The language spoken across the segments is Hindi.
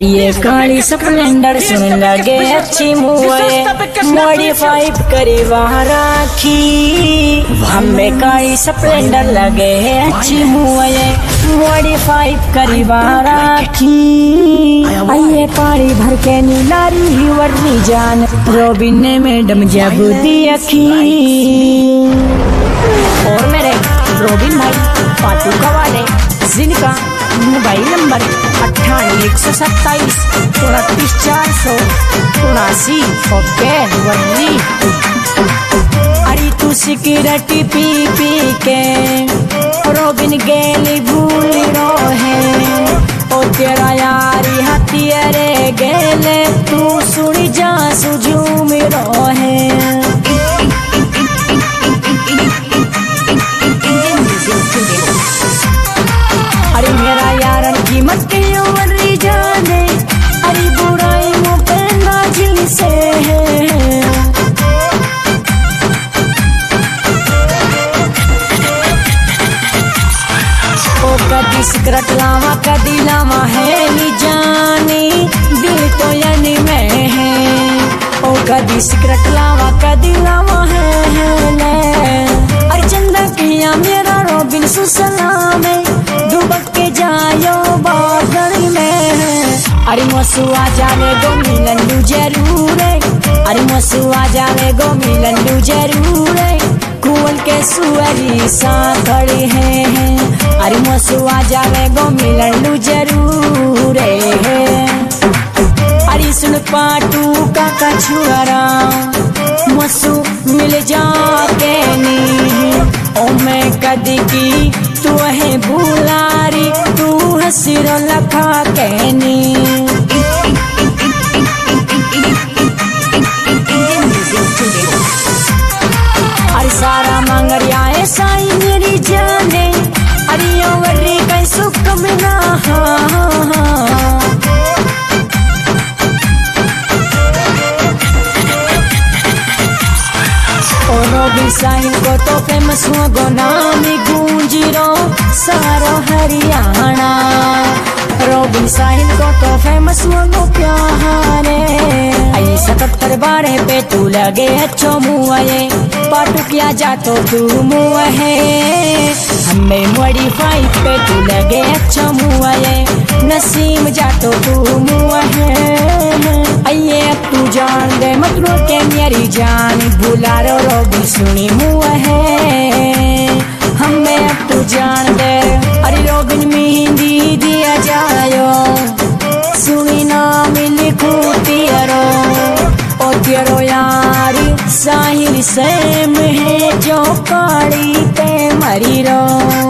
ये काली स्प्लेंडर सुन लगे अच्छी मुए मॉडिफाई करी वहाँ राखी हमें काली स्प्लेंडर लगे अच्छी मुए मॉडिफाई करी वहाँ राखी आइए पानी भर के नीलारी ही वर्णी जान रोबिन ने मैडम जब दी अखी और मेरे रोबिन भाई पातू कवाले जिनका मोबाइल नंबर 98 127 29 479 ओके वर्दी। अरे तू सिगरेट पी पी के रोबिन गेली भूल रो है ओ तेरा यारी हथियारे गेले तू सुनी जा सुझू मेरो है अरे मेरा यारन की मत वर्री जाने अरे बुराई मुझे नाजिल से है ओ कदी सिगरेट लावा कदी लावा है नी जानी दिल तो यानी में है ओ कदी सिगरेट लावा कदी लावा है ले अरे चंदा किया मेरा रोबिन सुसलामे डूबक के जायो बादल में अरे मसुआ जाने गो मिलन जरूर अरे मसुआ जाने गो मिलन जरूर कुल के सुअरी सा खड़े हैं अरे मसुआ जाने गो मिलन जरूर है अरे सुन पाटू का कछुआरा मसु मिल जाके नी ओ मैं कदी की तू है बुलारी तू हसीरो लखा कहनी अरे सारा मंगरिया साई मेरी जाने अरे वर्री कई सुख बिना रोबिन साइन को तो फेमस हुआ गो नामी गूंजी रो सारो हरियाणा रोबिन साइन को तो फेमस हुआ गो प्यारे आई 77 बारे पे तू लगे अच्छो मुँह पाटू किया जा तो तू मुँह है हमें मॉडिफाई पे तू लगे अच्छो मुँह नसीम जा तो तू मुँह है आइए अब तू जान दे मत रो के मेरी जान भूला रो रोबिन सुनी मुँह है हमें अब तू जान दे अरे रोबिन मेहंदी दिया जायो सुनी ना मिली खूतियारो ओ तेरो यारी साहिल सेम है जो काली पे मरी रो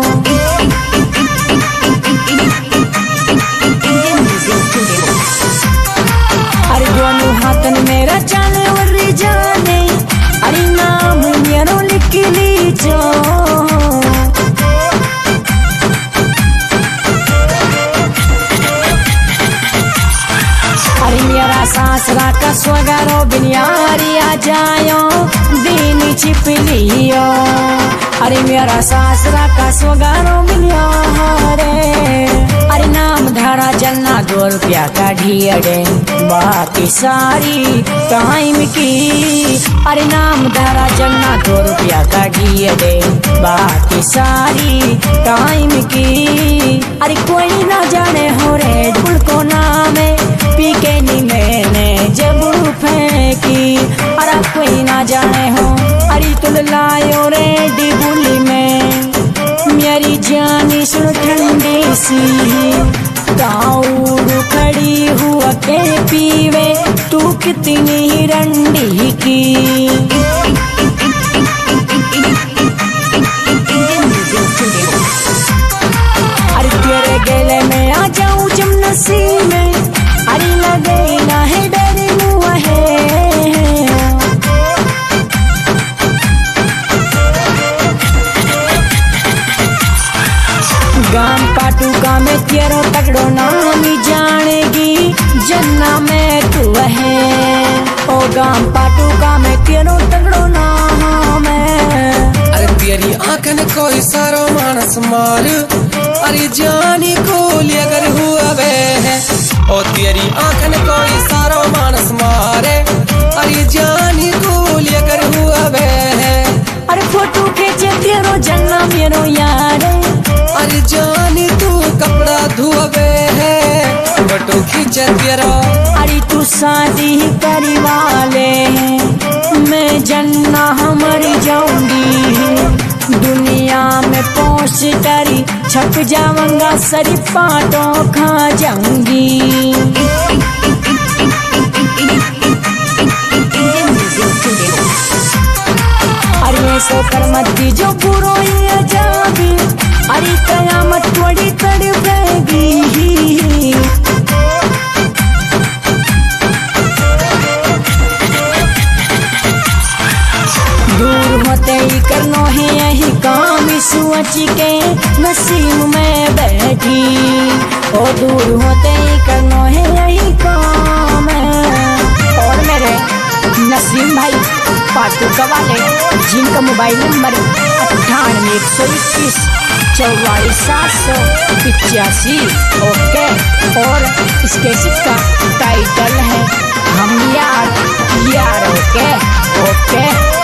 अरे दोनों हाथन मेरा जाने वर्री जाने अरे नाम मेरो लिख लीजो अरे मेरा सासरा का स्वगारो बिनियारी आ जायो दीनी छिप लियो अरे मेरा सासरा का स्वगारो बिनियारे अरे नाम धारा जलना 2 रुपया का ढीअड़े बाकी सारी टाइम की अरे नाम धारा जलना 2 रुपया का ढीअड़े बाकी सारी टाइम की अरे कोई ना जाने हो रेड बुल को नाम पी के नी मैंने जब फेंकी अरे कोई ना जाने हो अरे तुल लायो रेडी बुली में मेरी जानी सुन ठंडी सी दाऊद खड़ी हुआ के पीवे तू कितनी रंडी की अरे तेरे गले में आ जाऊं जमनसी में अरे लगे ना है डरे मुआ है गाम पाटू का में तेरो तगड़ो नामी जानेगी जन्ना में तू है ओ गाम पाटू का में तेरो तगड़ो नाम है अरे तेरी आंखन कोई सारो मानस मार अरे जानी को लिया कर हुआ वे है ओ तेरी आंखन कोई सारो मानस मारे अरे जानी गोलिया कर हुआ बे अरे फोटो खींचे तेरो जन्ना मेरो यार अरे जानी तू कपड़ा धुआबे है फोटो खींचे तेरा अरे तू शादी करी वाले मैं जन्ना मर जाऊंगी दुनिया में पोस्टरी छप जाऊंगा सरी पाटों खा जाऊंगी अरे सो कर मत जो बुरो ये जाबी अरे कयामत थोड़ी तड़पेगी दूर होते ही करनो है यही काम सोच के नसीब में बैठी ओ दूर होते ही करनो है यही काम और मेरे नसीम भाई पाटू वाले जिनका मोबाइल नंबर 9821 44 ओके और इसके का टाइटल है हम यार ओके